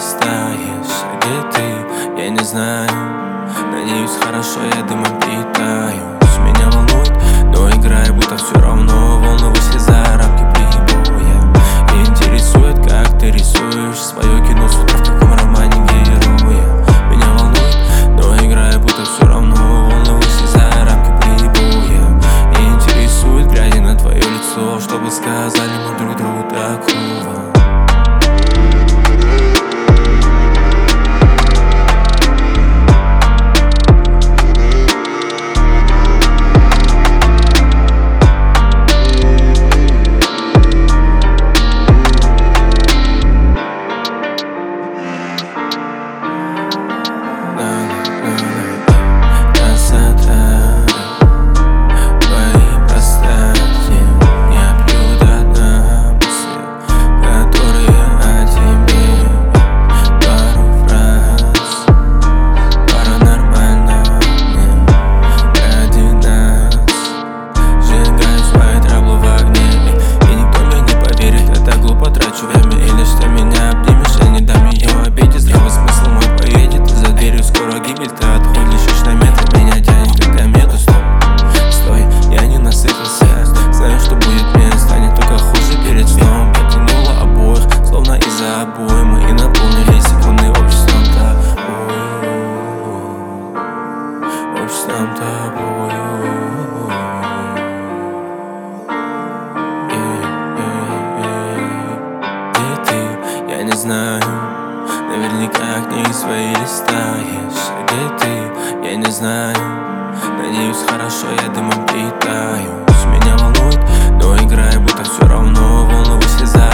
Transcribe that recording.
листаешь. Где ты? Я не знаю. Надеюсь, хорошо, я дымом питаюсь. Меня волнует, но играй, будто все равно. Волнуюсь из-за рамки прибоя. И интересует, как ты рисуешь свое кино с утра, в каком романе героя. Меня волнует, но играй, будто все равно. Волнуюсь из-за рамки прибоя. И интересует, глядя на твое лицо, чтобы сказали мы друг другу такого. Мы и наполнили секунды обществом тобою. Где ты? Я не знаю. Наверняка книги свои листаешь. Где ты? Я не знаю. Надеюсь, хорошо, я дымом питаюсь. Меня волнует, но играй, будто все равно. Волнуюсь из-за